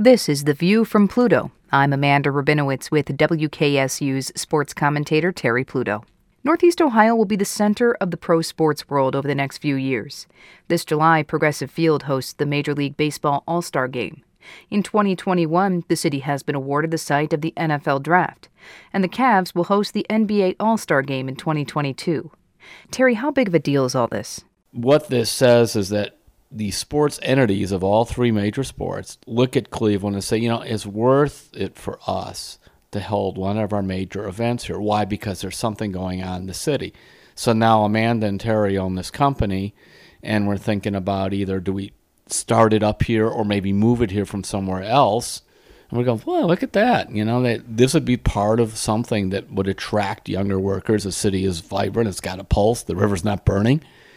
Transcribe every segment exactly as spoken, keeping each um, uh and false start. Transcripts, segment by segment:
This is The View from Pluto. I'm Amanda Rabinowitz with W K S U's sports commentator Terry Pluto. Northeast Ohio will be the center of the pro sports world over the next few years. This July, Progressive Field hosts the Major League Baseball All-Star Game. In twenty twenty-one, the city has been awarded the site of the N F L Draft, and the Cavs will host the N B A All-Star Game in twenty twenty-two. Terry, how big of a deal is all this? What this says is that the sports entities of all three major sports look at Cleveland and say, you know, it's worth it for us to hold one of our major events here. Why? Because there's something going on in the city. So now Amanda and Terry own this company, and we're thinking about either do we start it up here or maybe move it here from somewhere else. And we go, well, look at that. You know, that this would be part of something that would attract younger workers. The city is vibrant. It's got a pulse. The river's not burning.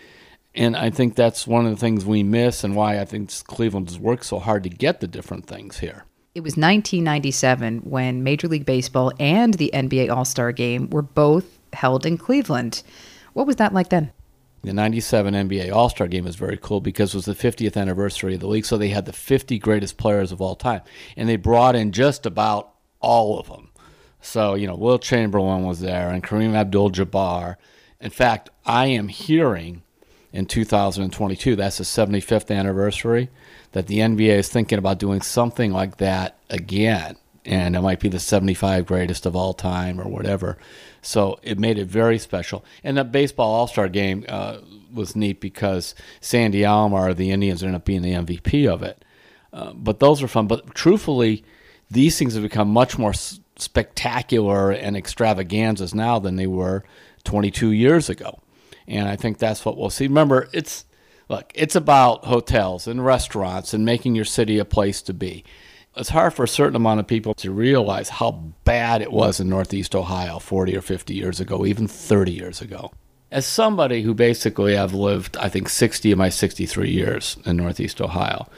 And I think that's one of the things we miss and why I think Cleveland has worked so hard to get the different things here. It was nineteen ninety-seven when Major League Baseball and the N B A All-Star Game were both held in Cleveland. What was that like then? The ninety-seven N B A All-Star Game was very cool because it was the fiftieth anniversary of the league, so they had the fifty greatest players of all time. And they brought in just about all of them. So, you know, Wilt Chamberlain was there and Kareem Abdul-Jabbar. In fact, I am hearing in two thousand twenty-two, that's the seventy-fifth anniversary, that the N B A is thinking about doing something like that again. And it might be the seventy-five greatest of all time or whatever. So it made it very special. And the baseball all-star game uh, was neat because Sandy Alomar of the Indians ended up being the M V P of it. Uh, but those are fun. But truthfully, these things have become much more s- spectacular and extravaganzas now than they were twenty-two years ago. And I think that's what we'll see. Remember, it's look, it's about hotels and restaurants and making your city a place to be. It's hard for a certain amount of people to realize how bad it was in Northeast Ohio forty or fifty years ago, even thirty years ago. As somebody who basically I've lived, I think, sixty of my sixty-three years in Northeast Ohio,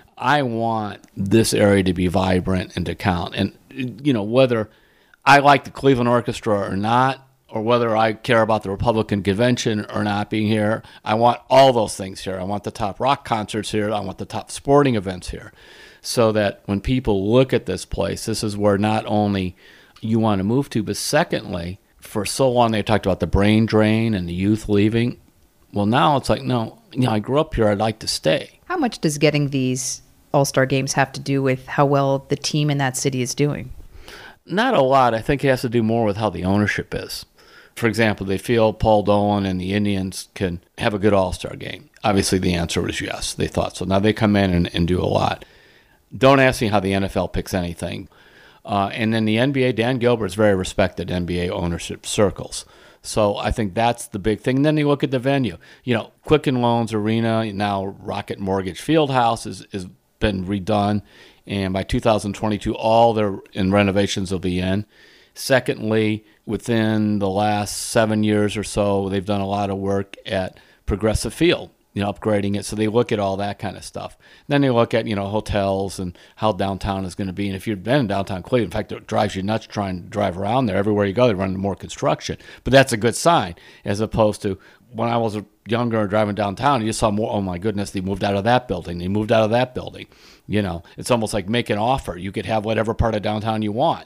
I want this area to be vibrant and to count. And, you know, whether I like the Cleveland Orchestra or not, or whether I care about the Republican convention or not being here, I want all those things here. I want the top rock concerts here. I want the top sporting events here. So that when people look at this place, this is where not only you want to move to, but secondly, for so long they talked about the brain drain and the youth leaving. Well, now it's like, no, you know, I grew up here. I'd like to stay. How much does getting these All-Star Games have to do with how well the team in that city is doing? Not a lot. I think it has to do more with how the ownership is. For example, they feel Paul Dolan and the Indians can have a good All-Star game. Obviously, the answer was yes. They thought so. Now they come in and, and do a lot. Don't ask me how the N F L picks anything. Uh, and then the N B A, Dan Gilbert is very respected in N B A ownership circles. So I think that's the big thing. And then you look at the venue. You know, Quicken Loans Arena, now Rocket Mortgage Fieldhouse has is, is been redone. And by two thousand twenty-two, all their in renovations will be in. Secondly, within the last seven years or so, they've done a lot of work at Progressive Field, you know, upgrading it. So they look at all that kind of stuff. Then they look at, you know, hotels and how downtown is going to be. And if you've been in downtown Cleveland, in fact, it drives you nuts trying to drive around there. Everywhere you go, they run into more construction. But that's a good sign, as opposed to when I was younger and driving downtown, you just saw more, oh my goodness, they moved out of that building. They moved out of that building. You know, it's almost like make an offer. You could have whatever part of downtown you want.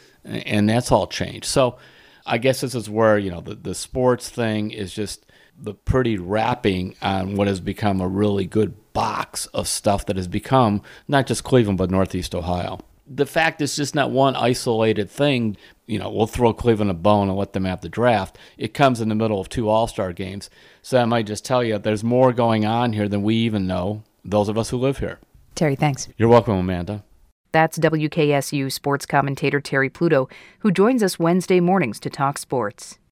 And that's all changed. So I guess this is where, you know, the, the sports thing is just the pretty wrapping on what has become a really good box of stuff that has become not just Cleveland, but Northeast Ohio. The fact is just not one isolated thing. You know, we'll throw Cleveland a bone and let them have the draft. It comes in the middle of two All-Star games. So I might just tell you there's more going on here than we even know, those of us who live here. Terry, thanks. You're welcome, Amanda. That's W K S U sports commentator Terry Pluto, who joins us Wednesday mornings to talk sports.